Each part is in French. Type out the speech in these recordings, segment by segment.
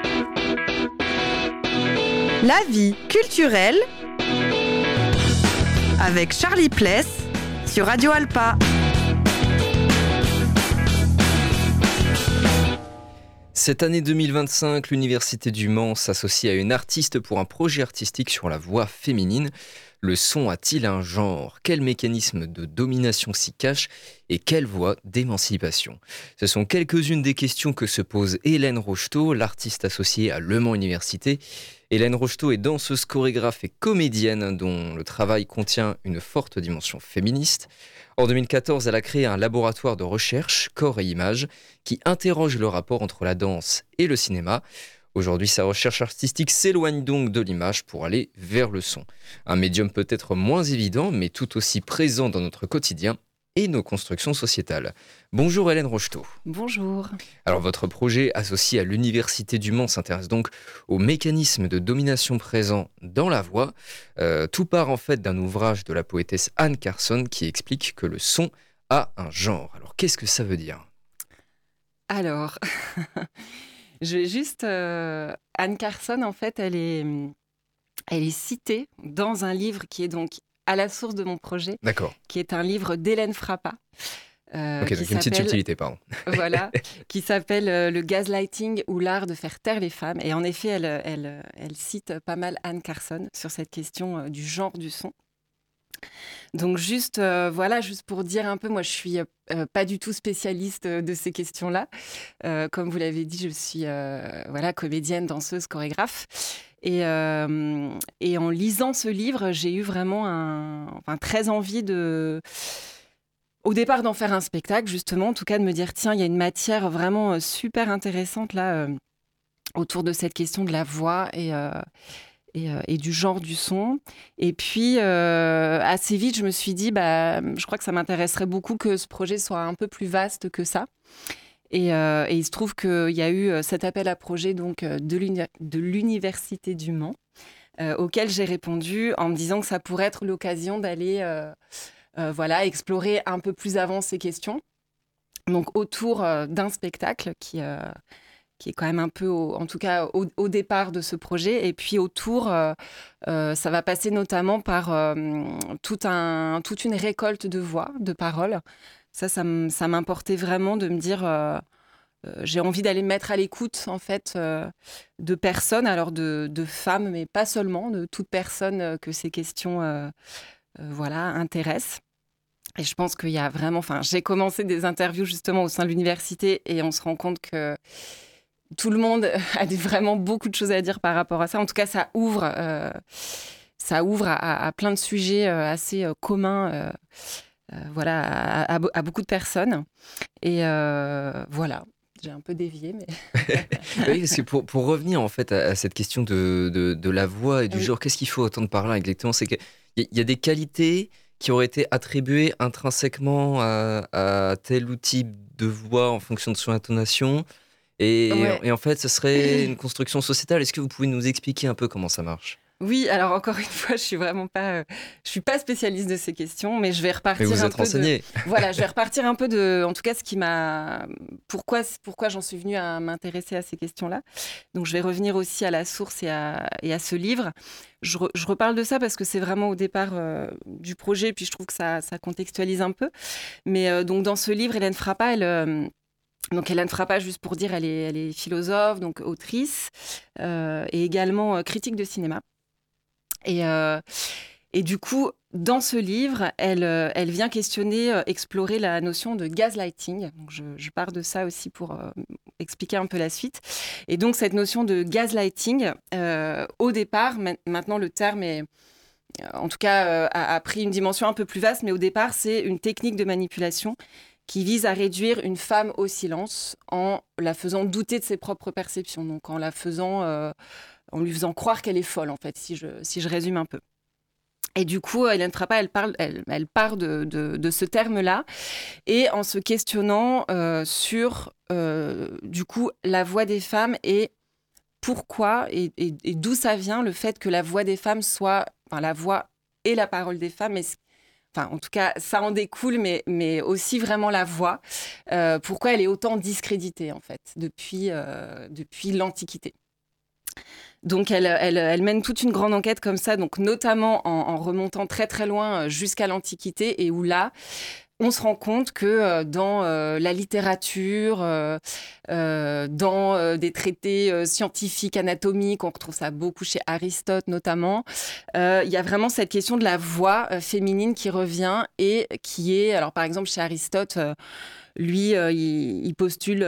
La vie culturelle avec Charlie Pless sur Radio Alpa. Cette année 2025, l'Université du Mans s'associe à une artiste pour un projet artistique sur la voix féminine. Le son a-t-il un genre ? Quel mécanisme de domination s'y cache ? Et quelle voie d'émancipation ? Ce sont quelques-unes des questions que se pose Hélène Rocheteau, l'artiste associée à Le Mans Université. Hélène Rocheteau est danseuse, chorégraphe et comédienne dont le travail contient une forte dimension féministe. En 2014, elle a créé un laboratoire de recherche, corps et images, qui interroge le rapport entre la danse et le cinéma. Aujourd'hui, sa recherche artistique s'éloigne donc de l'image pour aller vers le son. Un médium peut-être moins évident, mais tout aussi présent dans notre quotidien et nos constructions sociétales. Bonjour Hélène Rocheteau. Bonjour. Alors votre projet associé à l'Université du Mans s'intéresse donc aux mécanismes de domination présents dans la voix. Tout part en fait d'un ouvrage de la poétesse Anne Carson qui explique que le son a un genre. Alors qu'est-ce que ça veut dire ? Alors, je vais juste... Anne Carson, en fait, elle est citée dans un livre qui est donc à la source de mon projet, D'accord. qui est un livre d'Hélène Frappa. Ok, donc une petite subtilité, pardon. Voilà, qui s'appelle Le gaslighting ou l'art de faire taire les femmes. Et en effet, elle cite pas mal Anne Carson sur cette question du genre du son. Donc juste pour dire un peu, moi je suis pas du tout spécialiste de ces questions-là. Comme vous l'avez dit, je suis comédienne, danseuse, chorégraphe. Et en lisant ce livre, j'ai eu vraiment très envie au départ d'en faire un spectacle, justement, en tout cas de me dire, tiens, il y a une matière vraiment super intéressante là, autour de cette question de la voix et du genre du son. Et puis, assez vite, je me suis dit, je crois que ça m'intéresserait beaucoup que ce projet soit un peu plus vaste que ça. Et il se trouve qu'il y a eu cet appel à projet donc, de l'Université du Mans, auquel j'ai répondu en me disant que ça pourrait être l'occasion d'aller explorer un peu plus avant ces questions. Donc autour d'un spectacle qui est quand même un peu, en tout cas au départ de ce projet. Et puis autour, ça va passer notamment par toute une récolte de voix, de paroles. Ça m'importait vraiment de me dire, j'ai envie d'aller me mettre à l'écoute en fait de personnes, alors de femmes, mais pas seulement, de toute personne que ces questions intéressent. Et je pense qu'il y a vraiment, j'ai commencé des interviews justement au sein de l'université et on se rend compte que tout le monde a vraiment beaucoup de choses à dire par rapport à ça. En tout cas, ça ouvre à plein de sujets assez communs à beaucoup de personnes. Et voilà, j'ai un peu dévié. Mais... Oui, parce que pour revenir en fait à cette question de la voix et du genre, qu'est-ce qu'il faut entendre par là exactement ? C'est qu'il y a des qualités qui auraient été attribuées intrinsèquement à tel ou type de voix en fonction de son intonation. Et en fait, ce serait une construction sociétale. Est-ce que vous pouvez nous expliquer un peu comment ça marche ? Oui, alors encore une fois, je suis pas spécialiste de ces questions, mais je vais repartir. Mais vous êtes renseignée. Voilà, je vais repartir un peu en tout cas, ce qui m'a, pourquoi j'en suis venue à m'intéresser à ces questions-là. Donc, je vais revenir aussi à la source et à ce livre. Je reparle de ça parce que c'est vraiment au départ du projet, puis je trouve que ça contextualise un peu. Mais donc, dans ce livre, Hélène Frappa, donc Hélène Frappa, juste pour dire, elle est philosophe, donc autrice, et également critique de cinéma. Et du coup, dans ce livre, elle vient explorer la notion de gaslighting. Donc je pars de ça aussi pour expliquer un peu la suite. Et donc, cette notion de gaslighting, au départ, maintenant le terme est, en tout cas, a pris une dimension un peu plus vaste, mais au départ, c'est une technique de manipulation qui vise à réduire une femme au silence en la faisant douter de ses propres perceptions, donc en lui faisant croire qu'elle est folle, en fait, si je résume un peu. Et du coup, Hélène Frappa, elle part de ce terme-là, et en se questionnant sur, du coup, la voix des femmes et pourquoi et d'où ça vient le fait que la voix des femmes soit, la voix et la parole des femmes, en tout cas, ça en découle, mais aussi vraiment la voix. Pourquoi elle est autant discréditée, en fait, depuis l'Antiquité. Donc, elle mène toute une grande enquête comme ça, donc notamment en remontant très très loin jusqu'à l'Antiquité, et où là, on se rend compte que dans la littérature, dans des traités scientifiques, anatomiques, on retrouve ça beaucoup chez Aristote notamment, il y a vraiment cette question de la voix féminine qui revient et qui est, alors par exemple chez Aristote, lui, il postule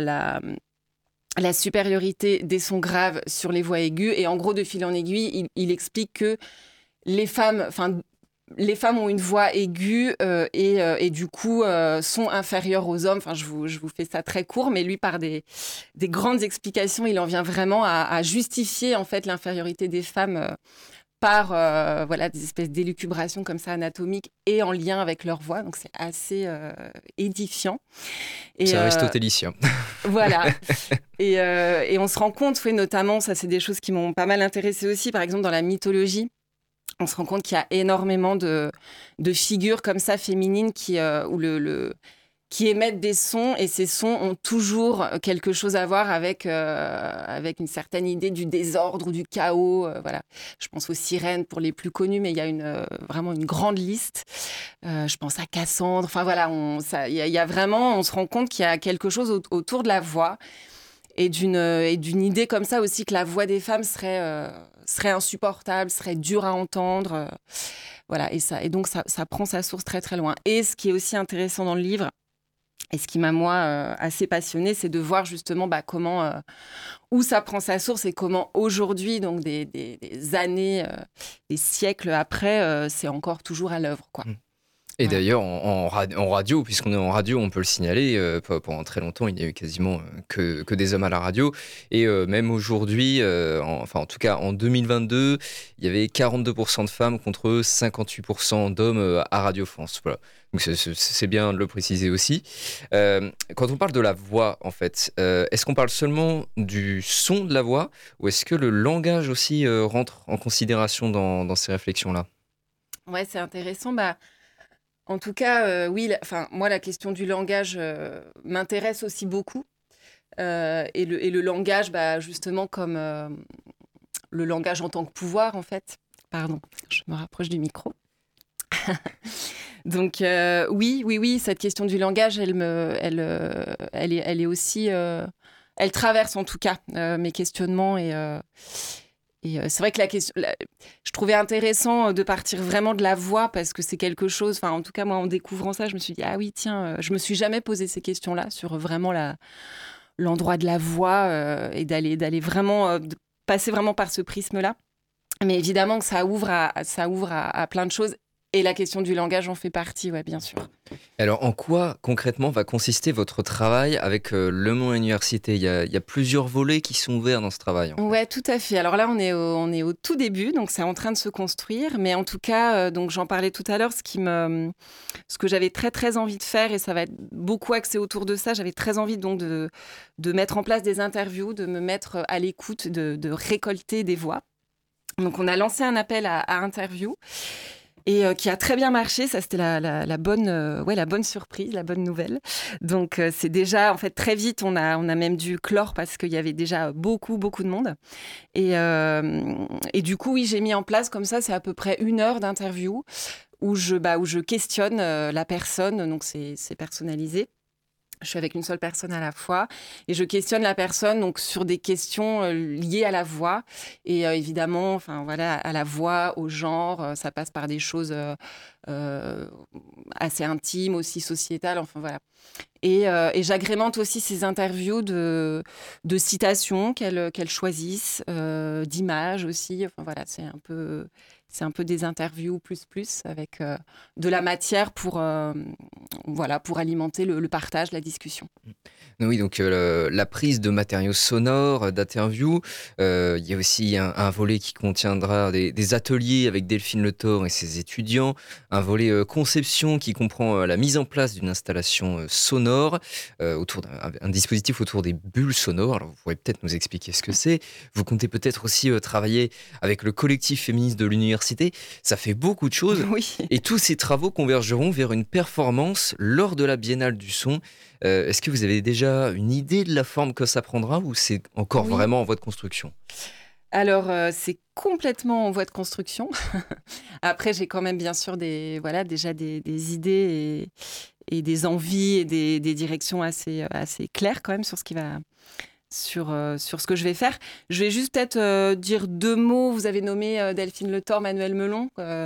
la supériorité des sons graves sur les voix aiguës, et en gros, de fil en aiguille, il explique que les femmes ont une voix aiguë et du coup sont inférieures aux hommes. Enfin, je vous fais ça très court, mais lui, par des grandes explications, il en vient vraiment à justifier en fait l'infériorité des femmes par des espèces d'élucubrations comme ça anatomiques et en lien avec leur voix. Donc c'est assez édifiant. Et, c'est aristotélicien. Voilà. Et on se rend compte, oui, notamment, ça c'est des choses qui m'ont pas mal intéressée aussi, par exemple dans la mythologie. On se rend compte qu'il y a énormément de figures comme ça féminines qui émettent des sons, et ces sons ont toujours quelque chose à voir avec une certaine idée du désordre ou du chaos. Voilà. Je pense aux sirènes pour les plus connues, mais il y a vraiment une grande liste. Je pense à Cassandre. Enfin voilà, il y a vraiment, on se rend compte qu'il y a quelque chose autour de la voix et d'une idée comme ça aussi que la voix des femmes serait insupportable, serait dure à entendre. Voilà, et donc ça prend sa source très très loin. Et ce qui est aussi intéressant dans le livre, et ce qui m'a, moi, assez passionnée, c'est de voir justement comment, où ça prend sa source et comment aujourd'hui, donc des années, des siècles après, c'est encore toujours à l'œuvre, quoi. Et d'ailleurs, en radio, puisqu'on est en radio, on peut le signaler, pendant très longtemps, il n'y a eu quasiment que des hommes à la radio. Et même aujourd'hui, en tout cas en 2022, il y avait 42% de femmes contre 58% d'hommes à Radio France. Voilà. Donc c'est bien de le préciser aussi. Quand on parle de la voix, en fait, est-ce qu'on parle seulement du son de la voix, ou est-ce que le langage aussi rentre en considération dans ces réflexions-là ? Ouais, c'est intéressant. En tout cas, oui, moi, la question du langage m'intéresse aussi beaucoup. Et le langage, justement, comme le langage en tant que pouvoir, en fait. Pardon, je me rapproche du micro. Donc, oui, cette question du langage, elle est aussi... elle traverse, en tout cas, mes questionnements et c'est vrai que je trouvais intéressant de partir vraiment de la voix, parce que c'est quelque chose, enfin en tout cas moi en découvrant ça, je me suis dit ah oui tiens, je me suis jamais posé ces questions-là sur vraiment l'endroit de la voix et d'aller vraiment passer vraiment par ce prisme-là. Mais évidemment que ça ouvre à plein de choses. Et la question du langage en fait partie, ouais, bien sûr. Alors, en quoi concrètement va consister votre travail avec Le Mans Université ? Il y a plusieurs volets qui sont ouverts dans ce travail. Ouais, tout à fait. Alors là, on est au tout début, donc c'est en train de se construire. Mais en tout cas, donc j'en parlais tout à l'heure, ce que j'avais très très envie de faire, et ça va être beaucoup axé autour de ça. J'avais très envie donc de mettre en place des interviews, de me mettre à l'écoute, de récolter des voix. Donc on a lancé un appel à interviews. Et qui a très bien marché. Ça, c'était la bonne surprise, la bonne nouvelle. Donc, c'est déjà, en fait, très vite, on a même dû clore parce qu'il y avait déjà beaucoup, beaucoup de monde. Et du coup, oui, j'ai mis en place comme ça, c'est à peu près 1 heure d'interview où je questionne la personne. Donc, c'est personnalisé. Je suis avec une seule personne à la fois et je questionne la personne donc sur des questions liées à la voix et évidemment, enfin voilà, à la voix, au genre, ça passe par des choses assez intimes, aussi sociétales, enfin voilà. Et j'agrémente aussi ces interviews de citations qu'elle choisissent, d'images aussi. Enfin voilà, c'est un peu des interviews plus avec de la matière pour alimenter le partage, la discussion. Oui, donc la prise de matériaux sonores, d'interviews. Il y a aussi un volet qui contiendra des ateliers avec Delphine Le Thor et ses étudiants. Un volet conception qui comprend la mise en place d'une installation sonore, autour d'un dispositif autour des bulles sonores. Alors, vous pourrez peut-être nous expliquer ce que c'est. Vous comptez peut-être aussi travailler avec le collectif féministe de l'université. Ça fait beaucoup de choses. Oui. Et tous ces travaux convergeront vers une performance lors de la Biennale du son. Est-ce que vous avez déjà une idée de la forme que ça prendra, ou c'est encore vraiment en voie de construction ? Alors, c'est complètement en voie de construction. Après, j'ai quand même bien sûr déjà des idées et des envies et des directions assez claires quand même sur ce qui va... Sur ce que je vais faire. Je vais juste peut-être dire 2 mots. Vous avez nommé Delphine Le Thor, Manuel Melon.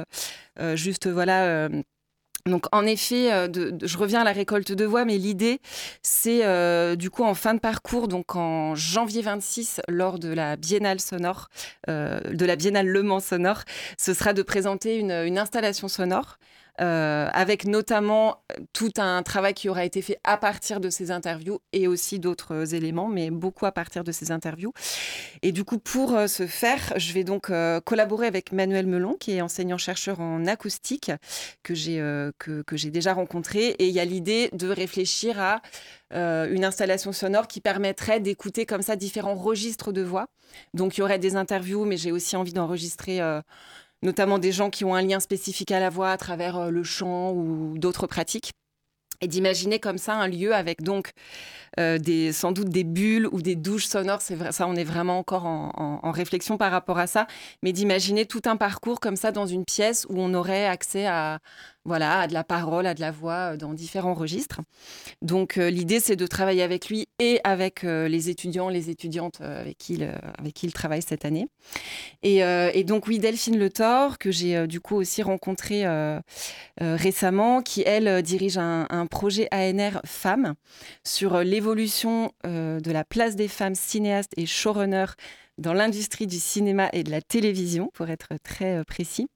Donc, en effet, je reviens à la récolte de voix, mais l'idée, c'est du coup en fin de parcours, donc en janvier 26, lors de la Biennale sonore, de la Biennale Le Mans sonore, ce sera de présenter une installation sonore. Avec notamment tout un travail qui aura été fait à partir de ces interviews et aussi d'autres éléments, mais beaucoup à partir de ces interviews. Et du coup, pour ce faire, je vais donc collaborer avec Manuel Melon, qui est enseignant-chercheur en acoustique, que j'ai déjà rencontré. Et il y a l'idée de réfléchir à une installation sonore qui permettrait d'écouter comme ça différents registres de voix. Donc, il y aurait des interviews, mais j'ai aussi envie d'enregistrer... notamment des gens qui ont un lien spécifique à la voix à travers le chant ou d'autres pratiques. Et d'imaginer comme ça un lieu avec donc sans doute des bulles ou des douches sonores. C'est vrai, ça, on est vraiment encore en réflexion par rapport à ça. Mais d'imaginer tout un parcours comme ça dans une pièce où on aurait accès à de la parole, à de la voix dans différents registres. Donc l'idée, c'est de travailler avec lui et avec les étudiants, les étudiantes avec qui il travaille cette année. Et donc oui, Delphine Le Thor, que j'ai du coup aussi rencontrée récemment, qui elle dirige un projet ANR Femmes sur l'évolution de la place des femmes cinéastes et showrunners dans l'industrie du cinéma et de la télévision, pour être très précis.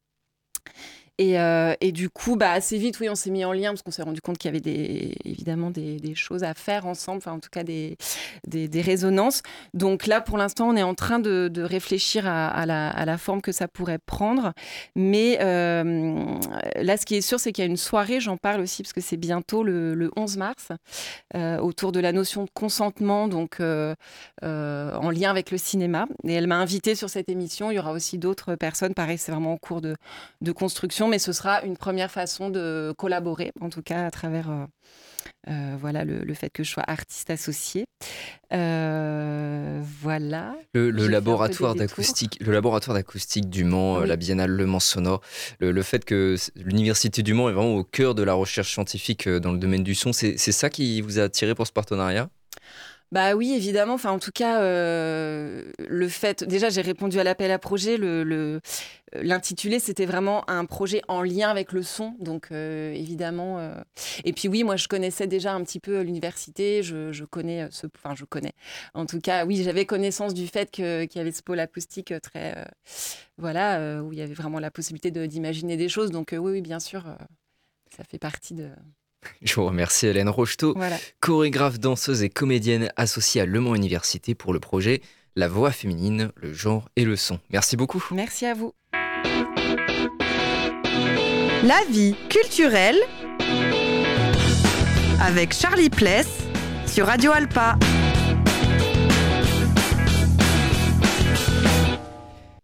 Et du coup, assez vite, oui, on s'est mis en lien parce qu'on s'est rendu compte qu'il y avait évidemment des choses à faire ensemble, enfin en tout cas des résonances. Donc là, pour l'instant, on est en train de réfléchir à la forme que ça pourrait prendre. Mais là, ce qui est sûr, c'est qu'il y a une soirée, j'en parle aussi parce que c'est bientôt le 11 mars, autour de la notion de consentement, donc en lien avec le cinéma. Et elle m'a invitée sur cette émission. Il y aura aussi d'autres personnes. Pareil, c'est vraiment en cours de construction. Mais ce sera une première façon de collaborer, en tout cas à travers le fait que je sois artiste associée. Voilà. Le laboratoire d'acoustique du Mans, la Biennale Le Mans sonore, le fait que l'Université du Mans est vraiment au cœur de la recherche scientifique dans le domaine du son, c'est ça qui vous a attiré pour ce partenariat ? Bah oui, évidemment. Enfin, en tout cas, le fait... Déjà, j'ai répondu à l'appel à projet. L'intitulé, c'était vraiment un projet en lien avec le son. Donc, évidemment... Et puis oui, moi, je connaissais déjà un petit peu l'université. Je connais je connais. En tout cas, oui, j'avais connaissance du fait qu'il y avait ce pôle acoustique très... où il y avait vraiment la possibilité d'imaginer des choses. Donc, oui, bien sûr, ça fait partie de... Je vous remercie Hélène Rocheteau, chorégraphe, danseuse et comédienne associée à Le Mans Université pour le projet La voix féminine, le genre et le son. Merci beaucoup. Merci à vous. La vie culturelle avec Charlie Pless sur Radio Alpa.